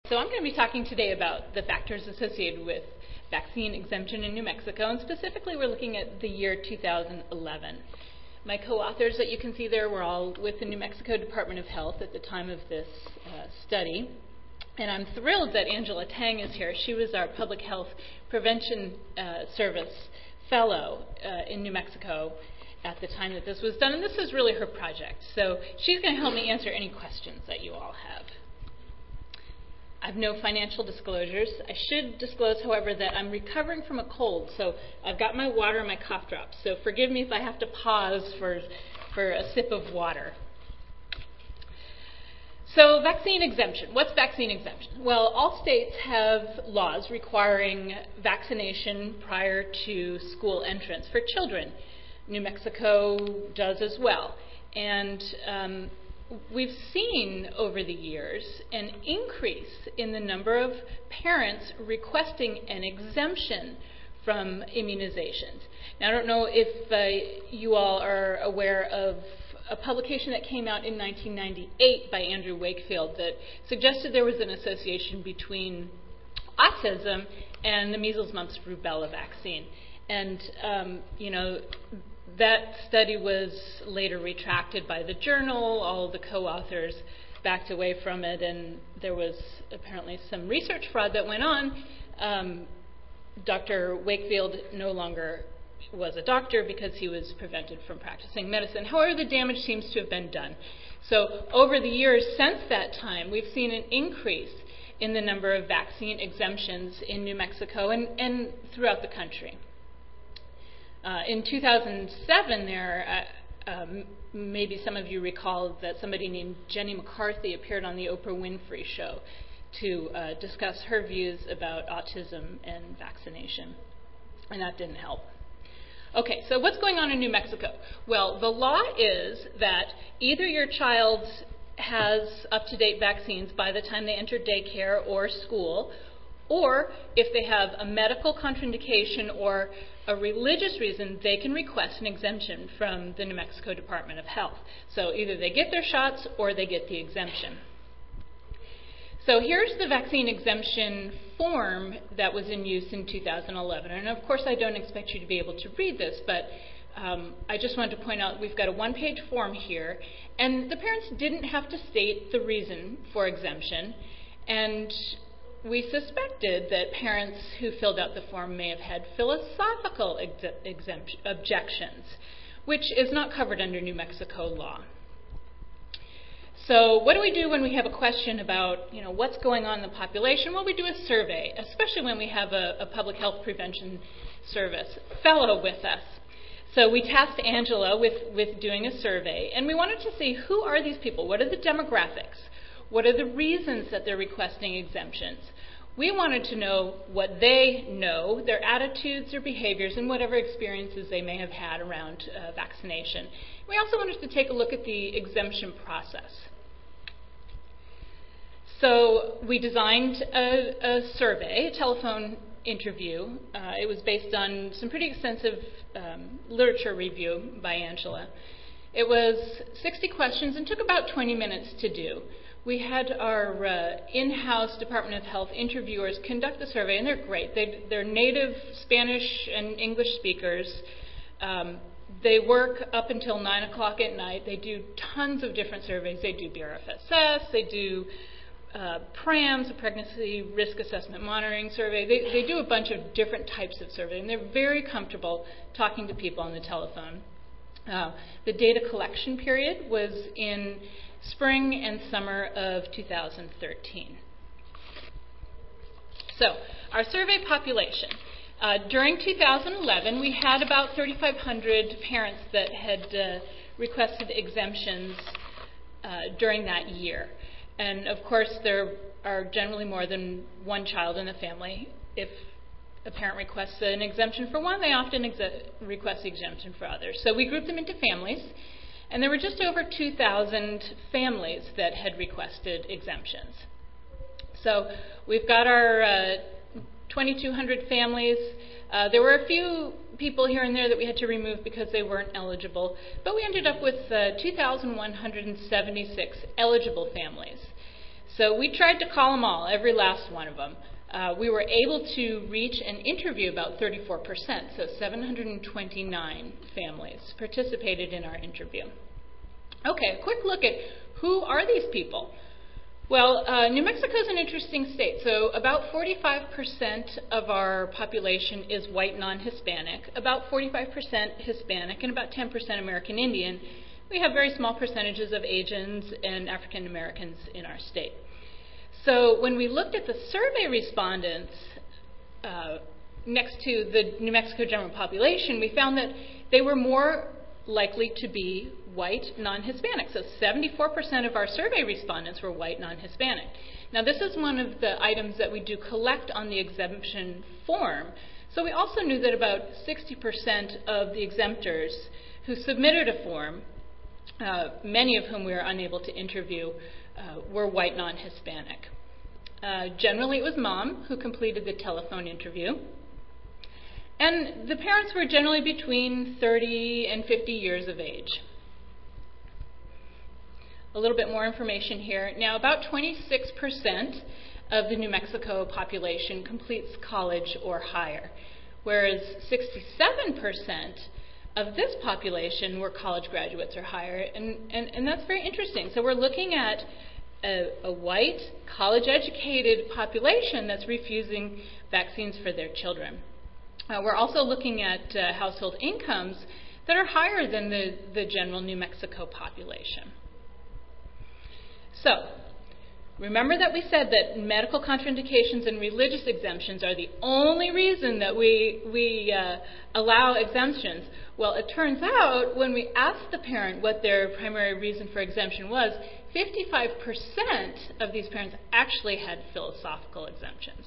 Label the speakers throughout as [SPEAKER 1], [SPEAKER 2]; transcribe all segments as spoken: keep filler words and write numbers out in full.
[SPEAKER 1] So I'm going to be talking today about the factors associated with vaccine exemption in New Mexico, and specifically we're looking at the year two thousand eleven. My co-authors that you can see there were all with the New Mexico Department of Health at the time of this uh, study. And I'm thrilled that Angela Tang is here. She was our Public Health Prevention uh, Service Fellow uh, in New Mexico at the time that this was done, and this is really her project. So she's going to help me answer any questions that you all have. I have no financial disclosures. I should disclose, however, that I'm recovering from a cold, so I've got my water and my cough drops. So forgive me if I have to pause for, for a sip of water. So vaccine exemption. What's vaccine exemption? Well, all states have laws requiring vaccination prior to school entrance for children. New Mexico does as well. And um, we've seen over the years an increase in the number of parents requesting an exemption from immunizations. Now, I don't know if uh, you all are aware of a publication that came out in nineteen ninety-eight by Andrew Wakefield that suggested there was an association between autism and the measles, mumps, rubella vaccine. And, um, you know, that study was later retracted by the journal. All of the co-authors backed away from it, and there was apparently some research fraud that went on. Um, Doctor Wakefield no longer was a doctor because he was prevented from practicing medicine. However, the damage seems to have been done. So over the years since that time, we've seen an increase in the number of vaccine exemptions in New Mexico and, and throughout the country. Uh, in two thousand seven, there, uh, um, maybe some of you recall that somebody named Jenny McCarthy appeared on the Oprah Winfrey Show to uh, discuss her views about autism and vaccination, and that didn't help. Okay, so what's going on in New Mexico? Well, the law is that either your child has up-to-date vaccines by the time they enter daycare or school, or if they have a medical contraindication or a religious reason, they can request an exemption from the New Mexico Department of Health. So either they get their shots or they get the exemption. So here's the vaccine exemption form that was in use in two thousand eleven. And of course, I don't expect you to be able to read this, but um, I just wanted to point out we've got a one-page form here, and the parents didn't have to state the reason for exemption. And we suspected that parents who filled out the form may have had philosophical ex- exemption, objections, which is not covered under New Mexico law. So what do we do when we have a question about, you know, what's going on in the population? Well, we do a survey, especially when we have a, a public health prevention service fellow with us. So we tasked Angela with, with doing a survey, and we wanted to see who are these people? What are the demographics? What are the reasons that they're requesting exemptions? We wanted to know what they know, their attitudes, their behaviors, and whatever experiences they may have had around uh, vaccination. We also wanted to take a look at the exemption process. So we designed a, a survey, a telephone interview. Uh, it was based on some pretty extensive um, literature review by Angela. It was sixty questions and took about twenty minutes to do. We had our uh, in-house Department of Health interviewers conduct the survey, and they're great. They, they're native Spanish and English speakers. Um, they work up until nine o'clock at night. They do tons of different surveys. They do B R F S S. They do uh, PRAMS, a Pregnancy Risk Assessment Monitoring Survey. They, they do a bunch of different types of survey, and they're very comfortable talking to people on the telephone. Uh, the data collection period was in spring and summer of two thousand thirteen. So, our survey population. Uh, during two thousand eleven, we had about thirty-five hundred parents that had uh, requested exemptions uh, during that year. And of course, there are generally more than one child in the family. If a parent requests an exemption for one, they often exe- request the exemption for others. So we grouped them into families. And there were just over two thousand families that had requested exemptions. So we've got our uh, twenty-two hundred families. Uh, there were a few people here and there that we had to remove because they weren't eligible, but we ended up with uh, two thousand one hundred seventy-six eligible families. So we tried to call them all, every last one of them. Uh, we were able to reach and interview about thirty-four percent, so seven hundred twenty-nine families participated in our interview. Okay, a quick look at who are these people. Well, uh, New Mexico is an interesting state. So about forty-five percent of our population is white non-Hispanic, about forty-five percent Hispanic, and about ten percent American Indian. We have very small percentages of Asians and African Americans in our state. So when we looked at the survey respondents uh, next to the New Mexico general population, we found that they were more likely to be white non-Hispanic. So seventy-four percent of our survey respondents were white non-Hispanic. Now this is one of the items that we do collect on the exemption form. So we also knew that about sixty percent of the exemptors who submitted a form, uh, many of whom we were unable to interview, uh, were white non-Hispanic. Uh, generally it was mom who completed the telephone interview. And the parents were generally between thirty and fifty years of age. A little bit more information here. Now, about twenty-six percent of the New Mexico population completes college or higher, whereas sixty-seven percent of this population were college graduates or higher, and, and, and that's very interesting. So we're looking at a, a white, college-educated population that's refusing vaccines for their children. Uh, we're also looking at uh, household incomes that are higher than the, the general New Mexico population. So, remember that we said that medical contraindications and religious exemptions are the only reason that we, we uh, allow exemptions. Well, it turns out when we asked the parent what their primary reason for exemption was, fifty-five percent of these parents actually had philosophical exemptions.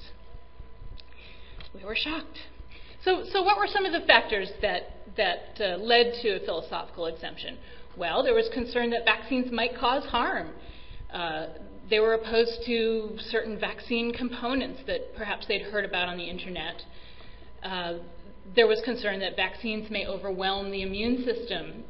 [SPEAKER 1] We were shocked. So, so what were some of the factors that, that uh, led to a philosophical exemption? Well, there was concern that vaccines might cause harm. Uh, they were opposed to certain vaccine components that perhaps they'd heard about on the internet. Uh, there was concern that vaccines may overwhelm the immune system.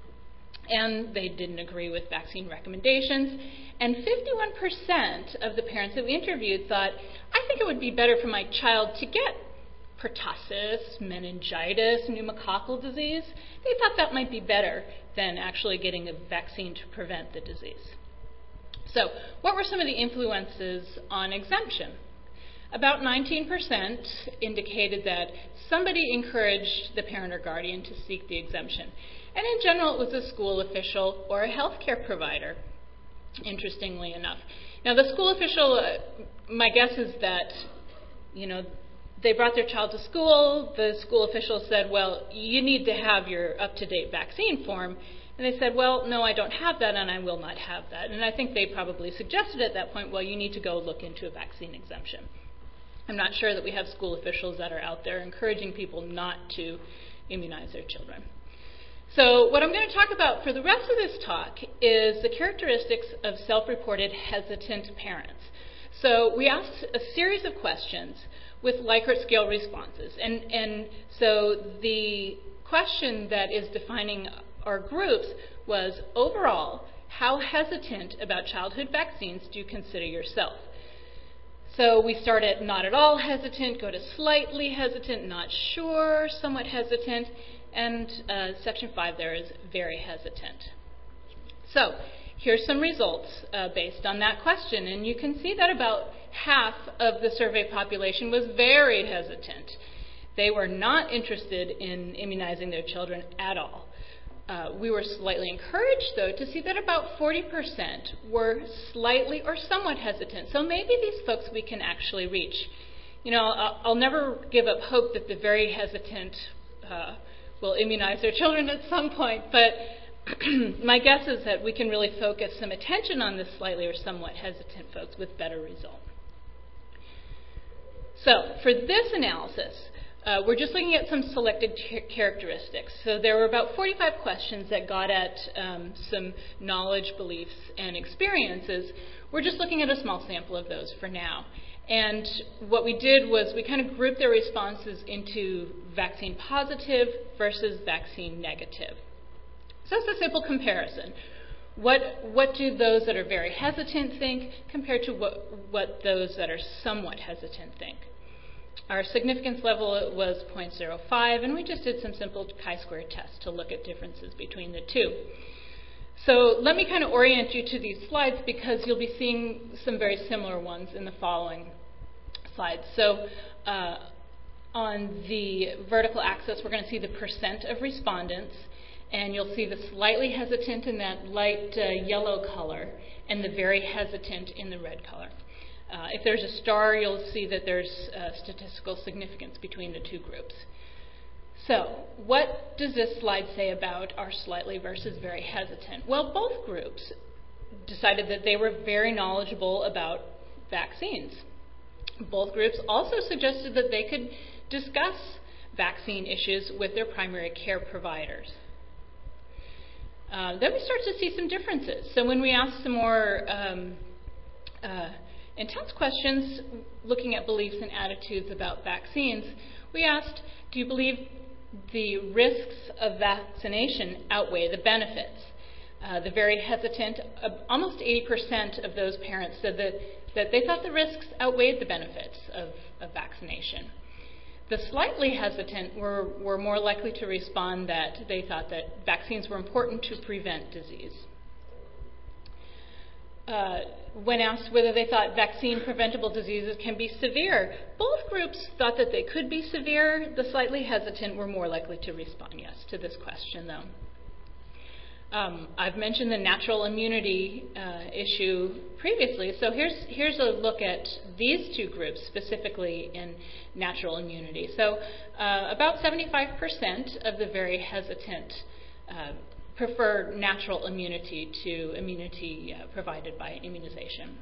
[SPEAKER 1] And they didn't agree with vaccine recommendations. And fifty-one percent of the parents that we interviewed thought, I think it would be better for my child to get pertussis, meningitis, pneumococcal disease. They thought that might be better than actually getting a vaccine to prevent the disease. So, what were some of the influences on exemption? About nineteen percent indicated that somebody encouraged the parent or guardian to seek the exemption. And in general, it was a school official or a healthcare provider, interestingly enough. Now, the school official, uh, my guess is that, you know, they brought their child to school. The school official said, well, you need to have your up-to-date vaccine form. And they said, well, no, I don't have that, and I will not have that. And I think they probably suggested at that point, well, you need to go look into a vaccine exemption. I'm not sure that we have school officials that are out there encouraging people not to immunize their children. So what I'm going to talk about for the rest of this talk is the characteristics of self-reported hesitant parents. So we asked a series of questions with Likert scale responses. And, and so the question that is defining our groups was, overall, how hesitant about childhood vaccines do you consider yourself? So we start at not at all hesitant, go to slightly hesitant, not sure, somewhat hesitant, and uh, section five there is very hesitant. So here's some results uh, based on that question, and you can see that about half of the survey population was very hesitant. They were not interested in immunizing their children at all. Uh, we were slightly encouraged, though, to see that about forty percent were slightly or somewhat hesitant. So maybe these folks we can actually reach. You know, I'll, I'll never give up hope that the very hesitant uh, will immunize their children at some point, but my guess is that we can really focus some attention on the slightly or somewhat hesitant folks with better result. So for this analysis, Uh, we're just looking at some selected characteristics. So there were about forty-five questions that got at um, some knowledge, beliefs, and experiences. We're just looking at a small sample of those for now. And what we did was we kind of grouped their responses into vaccine positive versus vaccine negative. So it's a simple comparison. What, what do those that are very hesitant think compared to what, what those that are somewhat hesitant think? Our significance level was zero point zero five, and we just did some simple chi-square tests to look at differences between the two. So let me kind of orient you to these slides because you'll be seeing some very similar ones in the following slides. So uh, on the vertical axis, we're going to see the percent of respondents, and you'll see the slightly hesitant in that light uh, yellow color and the very hesitant in the red color. Uh, if there's a star, you'll see that there's uh, statistical significance between the two groups. So, what does this slide say about our slightly versus very hesitant? Well, both groups decided that they were very knowledgeable about vaccines. Both groups also suggested that they could discuss vaccine issues with their primary care providers. Uh, then we start to see some differences. So when we asked some more um, uh, intense questions looking at beliefs and attitudes about vaccines, we asked, do you believe the risks of vaccination outweigh the benefits? Uh, the very hesitant, uh, almost eighty percent of those parents said that, that they thought the risks outweighed the benefits of, of vaccination. The slightly hesitant were, were more likely to respond that they thought that vaccines were important to prevent disease. Uh, when asked whether they thought vaccine-preventable diseases can be severe, both groups thought that they could be severe. The slightly hesitant were more likely to respond yes to this question, though. Um, I've mentioned the natural immunity uh, issue previously, so here's, here's a look at these two groups, specifically in natural immunity. So uh, about seventy-five percent of the very hesitant uh, prefer natural immunity to immunity uh, provided by immunization.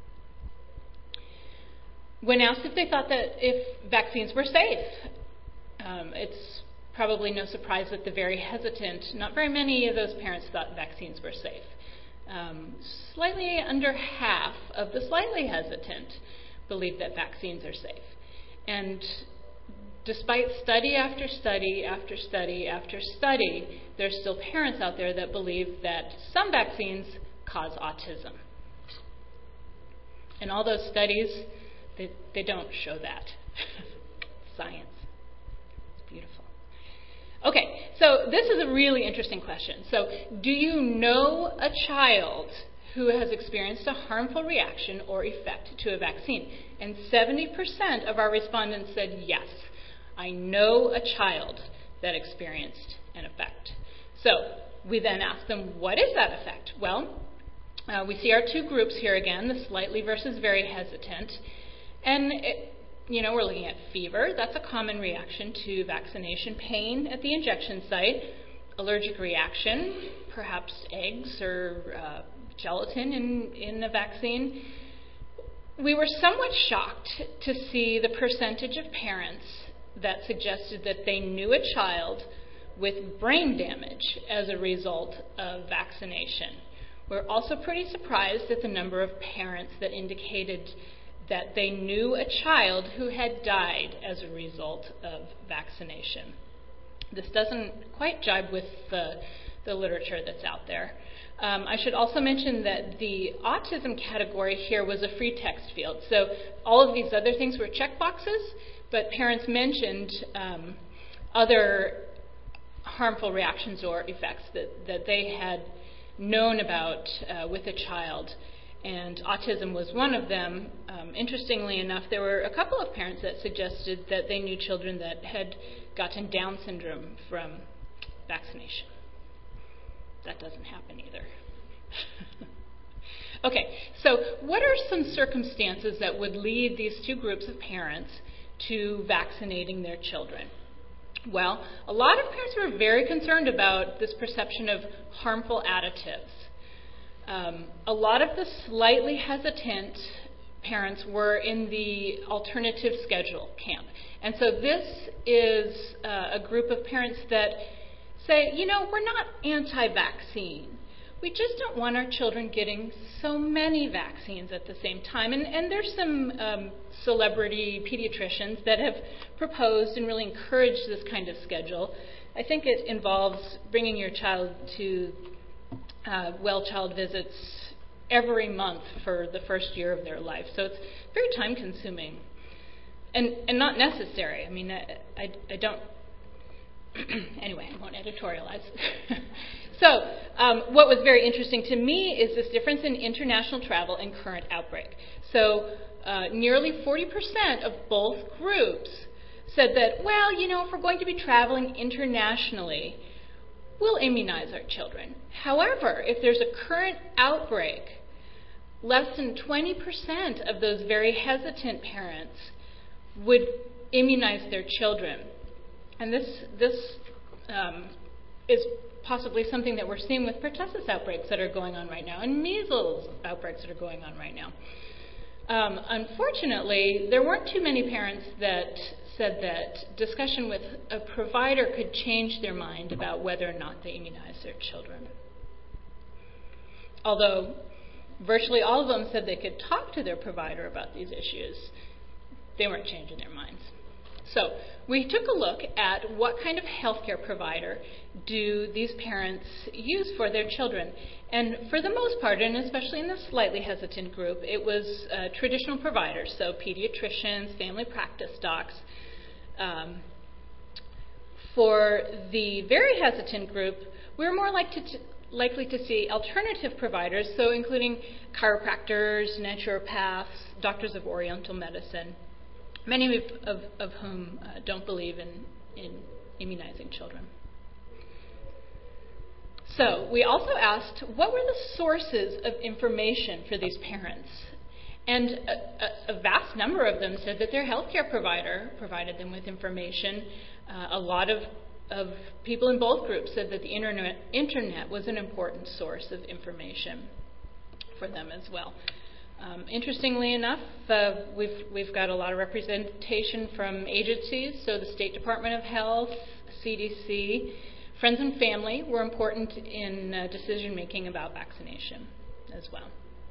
[SPEAKER 1] When asked if they thought that if vaccines were safe, um, it's probably no surprise that the very hesitant, not very many of those parents thought vaccines were safe. Um, slightly under half of the slightly hesitant believe that vaccines are safe. And despite study after study after study after study, there's still parents out there that believe that some vaccines cause autism. And all those studies, they, they don't show that. Science. It's beautiful. Okay, so this is a really interesting question. So, do you know a child who has experienced a harmful reaction or effect to a vaccine? And seventy percent of our respondents said yes. I know a child that experienced an effect. So we then asked them, what is that effect? Well, uh, we see our two groups here again, the slightly versus very hesitant. And, it, you know, we're looking at fever. That's a common reaction to vaccination. Pain at the injection site. Allergic reaction, perhaps eggs or uh, gelatin in, in a vaccine. We were somewhat shocked to see the percentage of parents that suggested that they knew a child with brain damage as a result of vaccination. We're also pretty surprised at the number of parents that indicated that they knew a child who had died as a result of vaccination. This doesn't quite jibe with the, the literature that's out there. Um, I should also mention that the autism category here was a free text field. So all of these other things were check boxes, but parents mentioned um, other harmful reactions or effects that, that they had known about uh, with a child. And autism was one of them. Um, interestingly enough, there were a couple of parents that suggested that they knew children that had gotten Down syndrome from vaccination. That doesn't happen either. Okay, so what are some circumstances that would lead these two groups of parents to vaccinating their children? Well, a lot of parents were very concerned about this perception of harmful additives. Um, a lot of the slightly hesitant parents were in the alternative schedule camp. And so this is uh, a group of parents that say, you know, we're not anti-vaccine. We just don't want our children getting so many vaccines at the same time. And, and there's some um, celebrity pediatricians that have proposed and really encouraged this kind of schedule. I think it involves bringing your child to uh, well child visits every month for the first year of their life. So it's very time consuming and, and not necessary. I mean, I, I, I don't, anyway, I won't editorialize. So um, what was very interesting to me is this difference in international travel and current outbreak. So uh, nearly forty percent of both groups said that, well, you know, if we're going to be traveling internationally, we'll immunize our children. However, if there's a current outbreak, less than twenty percent of those very hesitant parents would immunize their children. And this, this um, is possibly something that we're seeing with pertussis outbreaks that are going on right now and measles outbreaks that are going on right now. Um, unfortunately, there weren't too many parents that said that discussion with a provider could change their mind about whether or not they immunize their children. Although virtually all of them said they could talk to their provider about these issues, they weren't changing their minds. So we took a look at what kind of healthcare provider do these parents use for their children. And for the most part, and especially in the slightly hesitant group, it was uh, traditional providers, so pediatricians, family practice docs. Um, for the very hesitant group, we were more like to t- likely to see alternative providers, so including chiropractors, naturopaths, doctors of oriental medicine, many of, of, of whom uh, don't believe in, in immunizing children. So we also asked, what were the sources of information for these parents? And a, a, a vast number of them said that their healthcare provider provided them with information. Uh, a lot of, of people in both groups said that the internet, internet was an important source of information for them as well. Um, interestingly enough, uh, we've, we've got a lot of representation from agencies, so the State Department of Health, C D C, friends and family were important in uh, decision making about vaccination as well.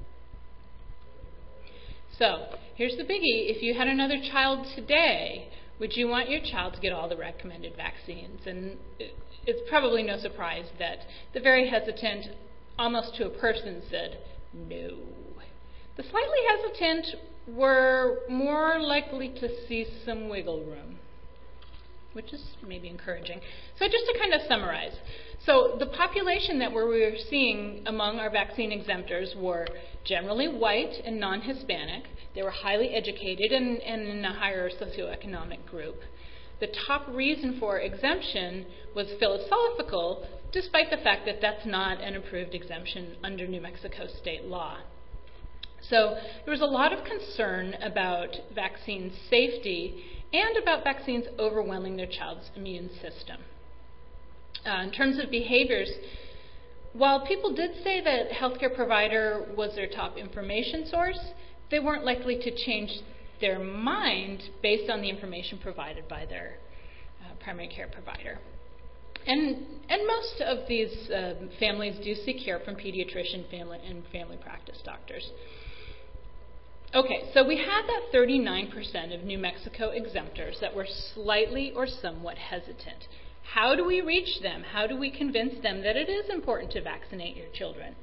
[SPEAKER 1] So here's the biggie. If you had another child today, would you want your child to get all the recommended vaccines? And it's probably no surprise that the very hesitant, almost to a person, said no. The slightly hesitant were more likely to see some wiggle room, which is maybe encouraging. So just to kind of summarize. So the population that we were seeing among our vaccine exemptors were generally white and non-Hispanic. They were highly educated and, and in a higher socioeconomic group. The top reason for exemption was philosophical, despite the fact that that's not an approved exemption under New Mexico state law. So there was a lot of concern about vaccine safety and about vaccines overwhelming their child's immune system. Uh, in terms of behaviors, while people did say that healthcare provider was their top information source, they weren't likely to change their mind based on the information provided by their uh, primary care provider. And, and most of these uh, families do seek care from pediatrician family and family practice doctors. Okay, so we had that thirty-nine percent of New Mexico exemptors that were slightly or somewhat hesitant. How do we reach them? How do we convince them that it is important to vaccinate your children?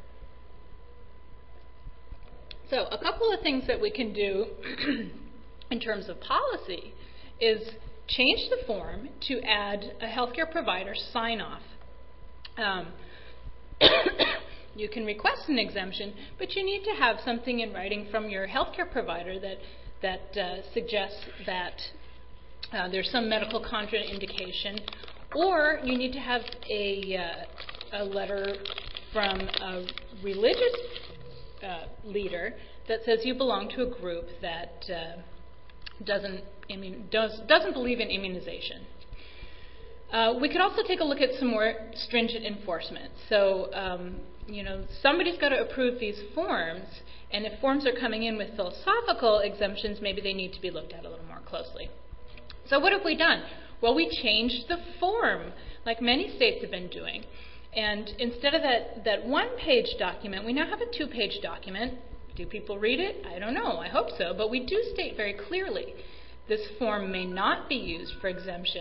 [SPEAKER 1] So a couple of things that we can do in terms of policy is change the form to add a healthcare provider sign-off. Um, You can request an exemption, but you need to have something in writing from your healthcare provider that that uh, suggests that uh, there's some medical contraindication, or you need to have a, uh, a letter from a religious uh, leader that says you belong to a group that uh, doesn't immun- does, doesn't believe in immunization. Uh, we could also take a look at some more stringent enforcement. So, um, you know, somebody's got to approve these forms, and if forms are coming in with philosophical exemptions, maybe they need to be looked at a little more closely. So what have we done? Well, we changed the form, like many states have been doing. And instead of that, that one-page document, we now have a two-page document. Do people read it? I don't know. I hope so. But we do state very clearly this form may not be used for exemption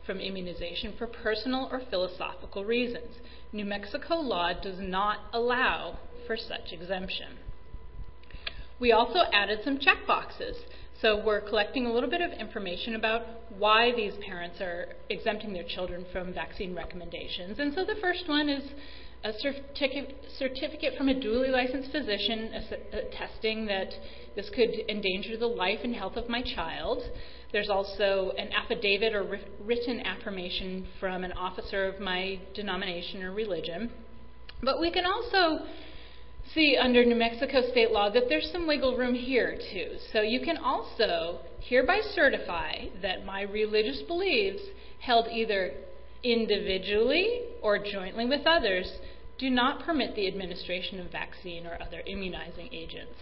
[SPEAKER 1] from immunization for personal or philosophical reasons. New Mexico law does not allow for such exemption. We also added some check boxes. So we're collecting a little bit of information about why these parents are exempting their children from vaccine recommendations. And so the first one is a certificate, certificate from a duly licensed physician attesting that this could endanger the life and health of my child. There's also an affidavit or written affirmation from an officer of my denomination or religion. But we can also see under New Mexico state law that there's some wiggle room here too. So you can also hereby certify that my religious beliefs, held either individually or jointly with others, do not permit the administration of vaccine or other immunizing agents.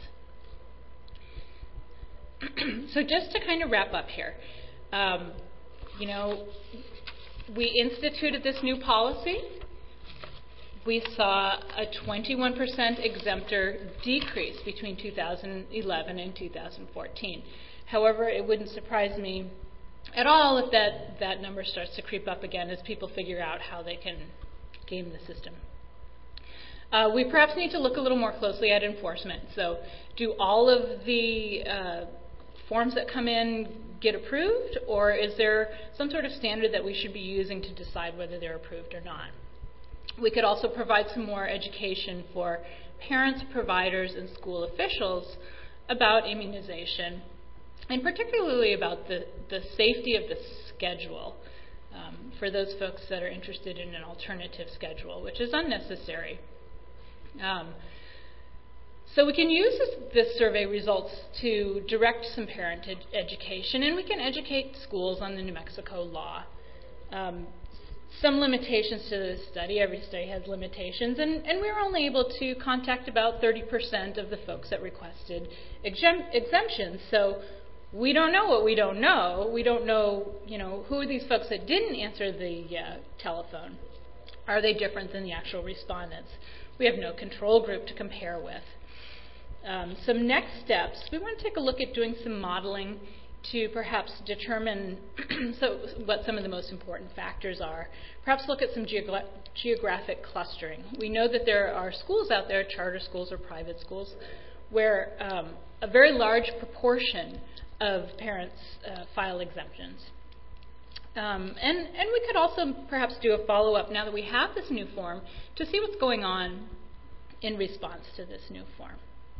[SPEAKER 1] So just to kind of wrap up here, um, you know, we instituted this new policy. We saw a twenty-one percent exemptor decrease between two thousand eleven and two thousand fourteen. However, it wouldn't surprise me at all if that, that number starts to creep up again as people figure out how they can game the system. Uh, we perhaps need to look a little more closely at enforcement. So do all of the uh, forms that come in get approved, or is there some sort of standard that we should be using to decide whether they're approved or not? We could also provide some more education for parents, providers, and school officials about immunization, and particularly about the, the safety of the schedule um, for those folks that are interested in an alternative schedule, which is unnecessary. Um, so we can use this, this survey results to direct some parent ed- education, and we can educate schools on the New Mexico law. Um, some limitations to this study. Every study has limitations, and, and we were only able to contact about thirty percent of the folks that requested exemp- exemptions. So we don't know what we don't know. We don't know, you know, who are these folks that didn't answer the uh, telephone? Are they different than the actual respondents? We have no control group to compare with. Um, some next steps, we want to take a look at doing some modeling to perhaps determine so what some of the most important factors are. Perhaps look at some geogra- geographic clustering. We know that there are schools out there, charter schools or private schools, where um, a very large proportion of parents uh, file exemptions. Um, and, and we could also perhaps do a follow-up now that we have this new form to see what's going on in response to this new form.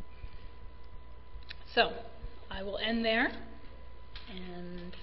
[SPEAKER 1] So I will end there. And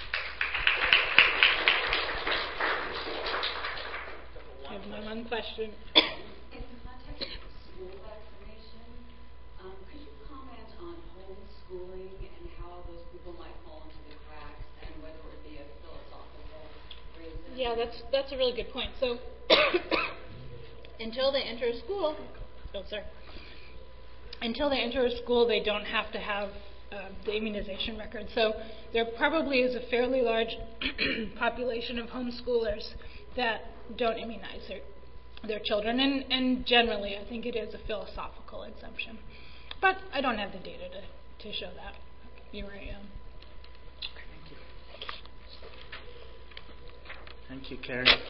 [SPEAKER 1] I have my one question.
[SPEAKER 2] In the context of school vaccination, um, could you comment on homeschooling and how those people might fall into the cracks and whether it would be a philosophical reason?
[SPEAKER 1] Yeah, that's that's a really good point. So until they enter a school, oh sorry, until they enter a school, they don't have to have Uh, the immunization record. So there probably is a fairly large population of homeschoolers that don't immunize their, their children, and, and generally I think it is a philosophical exemption. But I don't have the data to, to show that. You were, um,
[SPEAKER 3] Thank you. Thank you, Karen.